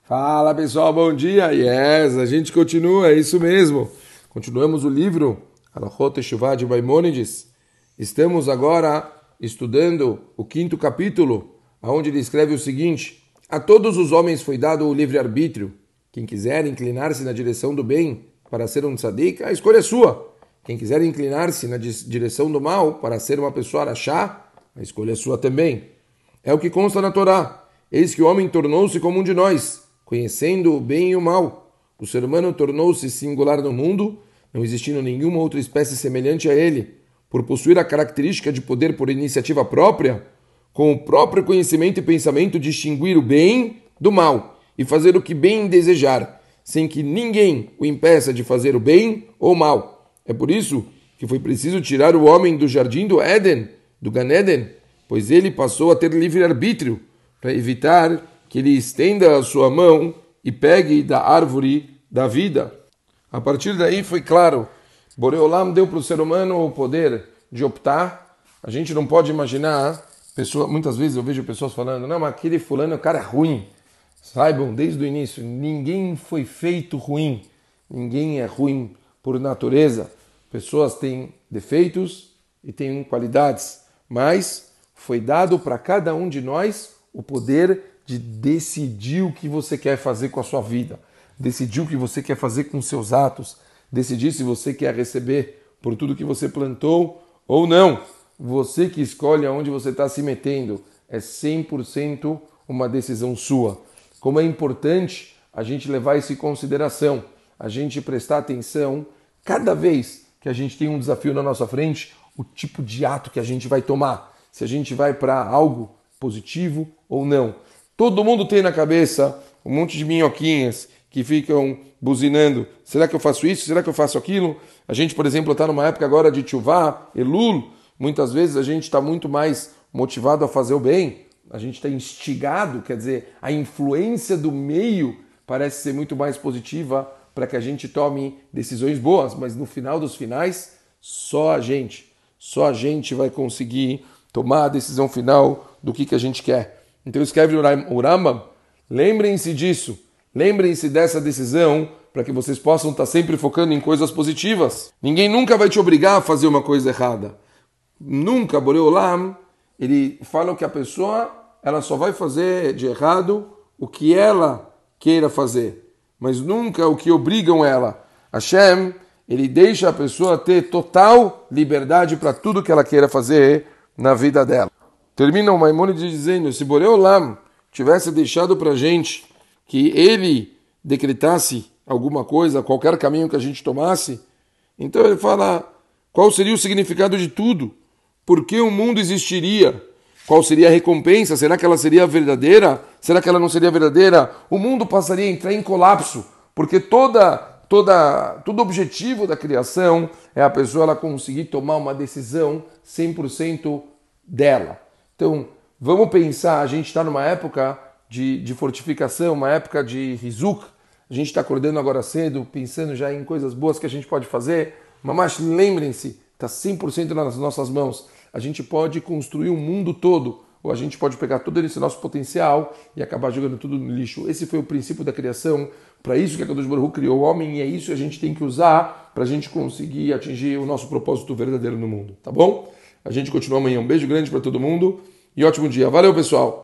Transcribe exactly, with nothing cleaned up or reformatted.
Fala pessoal, bom dia! Yes, a gente continua, é isso mesmo. Continuamos o livro Halachot Teshuvah de Maimônides. Estamos agora estudando o quinto capítulo, onde ele escreve o seguinte: a todos os homens foi dado o livre-arbítrio. Quem quiser inclinar-se na direção do bem para ser um tzadik, a escolha é sua. Quem quiser inclinar-se na direção do mal para ser uma pessoa arachá, a escolha é sua também. É o que consta na Torá. Eis que o homem tornou-se como um de nós, conhecendo o bem e o mal. O ser humano tornou-se singular no mundo, não existindo nenhuma outra espécie semelhante a ele, por possuir a característica de poder por iniciativa própria, com o próprio conhecimento e pensamento distinguir o bem do mal e fazer o que bem desejar, sem que ninguém o impeça de fazer o bem ou o mal. É por isso que foi preciso tirar o homem do jardim do Éden, do Gan Eden, pois ele passou a ter livre-arbítrio, para evitar que ele estenda a sua mão e pegue da árvore da vida. A partir daí foi claro, Borei Olam deu para o ser humano o poder de optar. A gente não pode imaginar, pessoa, muitas vezes eu vejo pessoas falando, não, mas aquele fulano, o cara é ruim. Saibam, desde o início, ninguém foi feito ruim, ninguém é ruim por natureza. Pessoas têm defeitos e têm qualidades, mas foi dado para cada um de nós o poder de decidir o que você quer fazer com a sua vida, decidir o que você quer fazer com seus atos, decidir se você quer receber por tudo que você plantou ou não. Você que escolhe aonde você está se metendo, é cem por cento uma decisão sua. Como é importante a gente levar isso em consideração, a gente prestar atenção cada vez que a gente tem um desafio na nossa frente, o tipo de ato que a gente vai tomar, se a gente vai para algo positivo ou não. Todo mundo tem na cabeça um monte de minhoquinhas que ficam buzinando. Será que eu faço isso? Será que eu faço aquilo? A gente, por exemplo, está numa época agora de Teshuvah, Elul. Muitas vezes a gente está muito mais motivado a fazer o bem. A gente está instigado, quer dizer, a influência do meio parece ser muito mais positiva para que a gente tome decisões boas. Mas no final dos finais, só a gente, só a gente vai conseguir tomar a decisão final do que, que a gente quer. Então escreve o Rambam, lembrem-se disso, lembrem-se dessa decisão para que vocês possam estar sempre focando em coisas positivas. Ninguém nunca vai te obrigar a fazer uma coisa errada. Nunca, Borei Olam, ele fala que a pessoa ela só vai fazer de errado o que ela queira fazer, mas nunca o que obrigam ela. Hashem, ele deixa a pessoa ter total liberdade para tudo que ela queira fazer na vida dela. Termina o Maimônides dizendo, se Borei Olam tivesse deixado para a gente que ele decretasse alguma coisa, qualquer caminho que a gente tomasse, então ele fala, qual seria o significado de tudo? Por que o mundo existiria? Qual seria a recompensa? Será que ela seria verdadeira? Será que ela não seria verdadeira? O mundo passaria a entrar em colapso, porque toda, toda, todo objetivo da criação é a pessoa ela conseguir tomar uma decisão cem por cento dela. Então, vamos pensar, a gente está numa época de, de fortificação, uma época de rizuk, a gente está acordando agora cedo, pensando já em coisas boas que a gente pode fazer, mas lembrem-se, está cem por cento nas nossas mãos. A gente pode construir o mundo todo, ou a gente pode pegar todo esse nosso potencial e acabar jogando tudo no lixo. Esse foi o princípio da criação, para isso que a Kadosh Baruch Hu criou o homem, e é isso que a gente tem que usar para a gente conseguir atingir o nosso propósito verdadeiro no mundo, tá bom? A gente continua amanhã. Um beijo grande para todo mundo e ótimo dia. Valeu, pessoal!